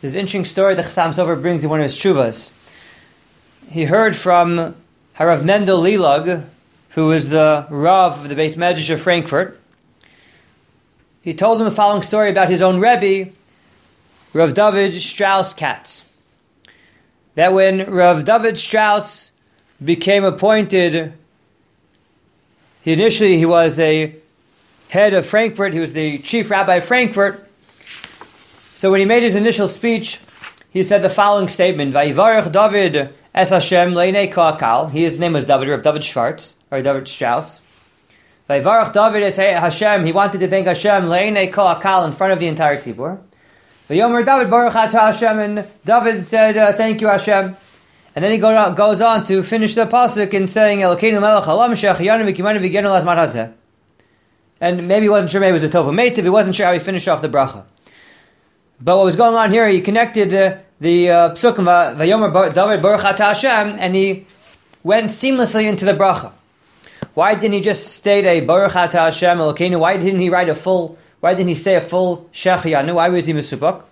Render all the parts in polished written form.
There's an interesting story that Chassam Sofer brings in one of his tshuvas. He heard from Harav Mendel Lilag, who was the Rav of the Beis Medrash of Frankfurt. He told him the following story about his own Rebbe, Rav David Strauss Katz. That when Rav David Strauss became appointed, he was a head of Frankfurt, he was the chief rabbi of Frankfurt. So when he made his initial speech, he said the following statement, Vayivarech David es Hashem leinei ka'akal. His name was David, Rav David Schwartz, or David Strauss. Vayivarech David es Hashem, he wanted to thank Hashem leinei ka'akal, in front of the entire tzibur. Vayomer David baruch atah Hashem, and David said, thank you Hashem. And then he goes on to finish the pasuk in saying, Elokeinu melech haolam she'achiyanu v'kimanu v'genu lazman hazeh. And maybe he wasn't sure, maybe it was a Tova Meitiv, he wasn't sure how he finished off the bracha. But what was going on here, he connected the psukim, Vayomer David baruch atah Hashem, and he went seamlessly into the bracha. Why didn't he just state a baruch atah Hashem Elokeinu? Why didn't he say a full Shechianu? Why was he misubak?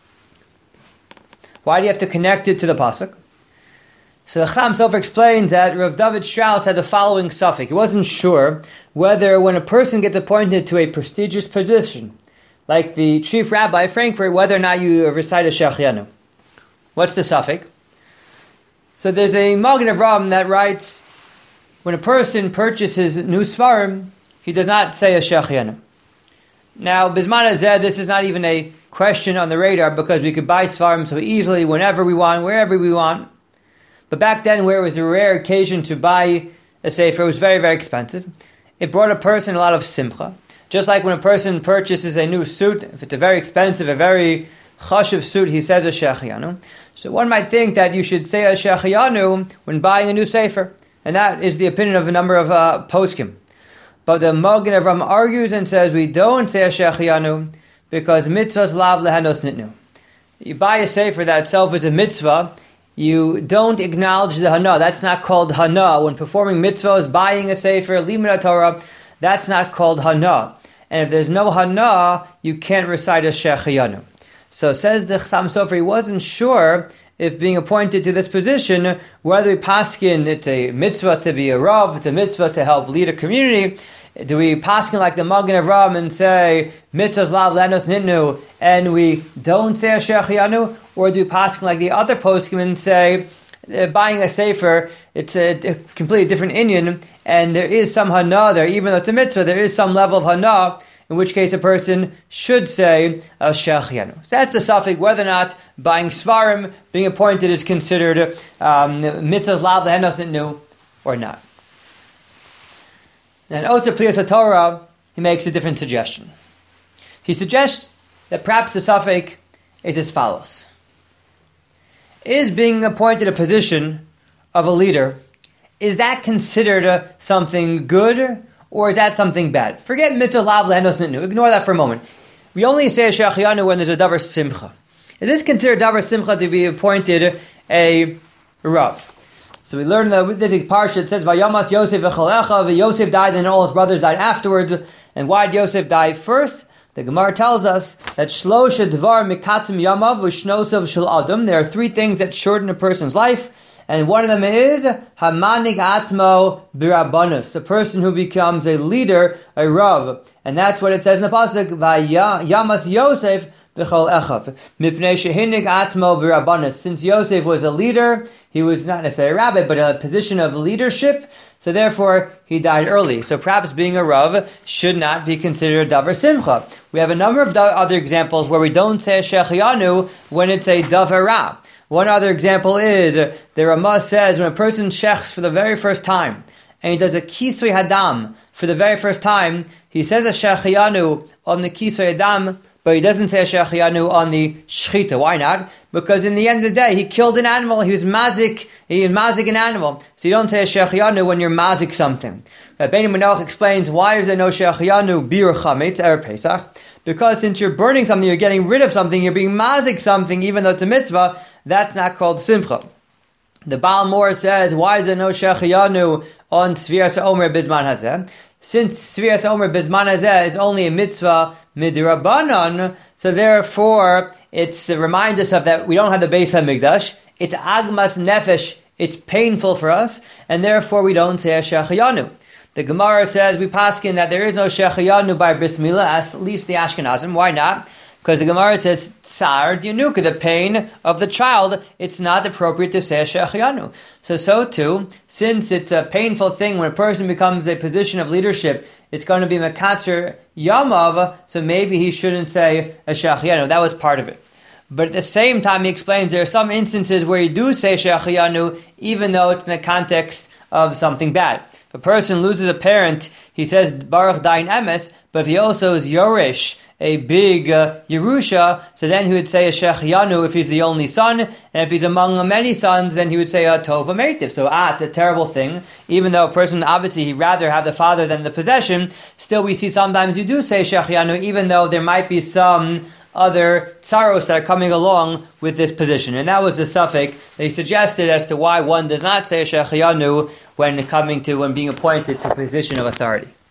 Why do you have to connect it to the pasuk? So the Chassam Sofer explains that Rav David Strauss had the following suffix. He wasn't sure whether when a person gets appointed to a prestigious position, like the chief rabbi of Frankfurt, whether or not you recite a Shechianu. What's the suffix? So there's a Magen Avraham that writes, when a person purchases new Svarim, he does not say a Shechianu. Now, Bisman Hazeh, this is not even a question on the radar, because we could buy Svarim so easily, whenever we want, wherever we want. But back then, where it was a rare occasion to buy a sefer, it was very, very expensive. It brought a person a lot of simcha. Just like when a person purchases a new suit, if it's a very expensive, a very chashuv suit, he says a Shechianu. So one might think that you should say a Shechianu when buying a new sefer. And that is the opinion of a number of poskim. But the Magen Avraham argues and says we don't say a Shechianu because mitzvahs lav lehanos nitnu. You buy a sefer that itself is a mitzvah, you don't acknowledge the hana. That's not called hana. When performing mitzvahs, buying a sefer, limud Torah, that's not called hana. And if there's no hana, you can't recite a Shechianu. So says the Chassam Sofer, he wasn't sure if being appointed to this position, whether we paskin it's a mitzvah to be a rav, it's a mitzvah to help lead a community. Do we paskin like the Magen Avraham and say mitzvahs lav lehanos nitnu, and we don't say a Shechianu, or do we paskin like the other poskim and say buying a sefer, it's a completely different inyan, and there is some hana there, even though it's a mitzvah, there is some level of hana, in which case a person should say a Shechianu. So that's the suffix, whether or not buying Svarim, being appointed, is considered mitzvahs lav lehanos nitnu or not. And Otzer Plias Torah, he makes a different suggestion. He suggests that perhaps the suffix is as follows. Is being appointed a position of a leader, is that considered something good, or is that something bad? Forget mitzvah lav lehanos nitnu. Ignore that for a moment. We only say a Shechianu when there's a davar simcha. Is this considered davar simcha to be appointed a rav? So we learn that this parsha, it says, Vayamas Yosef v'cholecha, Yosef died and all his brothers died afterwards. And why did Yosef die first? The Gemara tells us that Shlosha Dvar Mikatzim Yamav V'shnosav Shel Adam. There are three things that shorten a person's life, and one of them is Hamanig Atzmo B'Rabbanus, a person who becomes a leader, a Rav. And that's what it says in the pasuk, Vayamas Yosef B'chol Echav. Mipnei shehinig atzmo b'rabbanis. Since Yosef was a leader, he was not necessarily a rabbi, but a position of leadership, so therefore he died early. So perhaps being a Rav should not be considered davar simcha. We have a number of other examples where we don't say a Shechianu when it's a davar ra. One other example is, the Ramah says, when a person shechs for the very first time, and he does a kisvei hadam for the very first time, he says a Shechianu on the kisvei hadam, but he doesn't say a Shechianu on the shchita. Why not? Because in the end of the day, he killed an animal, he was mazik an animal. So you don't say a Shechianu when you're mazik something. Rabbeinu Manoach explains, why is there no Shechianu bir chametz erev Pesach? Because since you're burning something, you're getting rid of something, you're being mazik something, even though it's a mitzvah, that's not called simcha. The Baal Mor says, why is there no Shechianu on Tzviras Omer Bisman Hazeh? since Svias Omer Bizman Hazeh is only a mitzvah midrabanan, so therefore it reminds us of that we don't have the Beis HaMikdash. It's agmas nefesh. It's painful for us, and therefore we don't say a Shechayanu. The Gemara says we paskin that there is no Shechayanu by Bris Milah, at least the Ashkenazim. Why not? Because the Gemara says Tsar Dianuka, the pain of the child, it's not appropriate to say a Shechayanu. So too, since it's a painful thing when a person becomes a position of leadership, it's going to be Mekatzer Yamav, so maybe he shouldn't say a Shechayanu. That was part of it. But at the same time, he explains there are some instances where you do say Shechayanu, even though it's in the context of something bad. If a person loses a parent, he says Baruch Dain Emes, but if he also is Yorish, a big Yerusha, so then he would say a Shechayanu if he's the only son, and if he's among many sons, then he would say a Tova Meitiv. So a terrible thing. Even though a person, obviously, he'd rather have the father than the possession, still we see sometimes you do say Shechayanu, even though there might be some other tsaros that are coming along with this position. And that was the suffix that he suggested as to why one does not say Shechayanu when being appointed to a position of authority.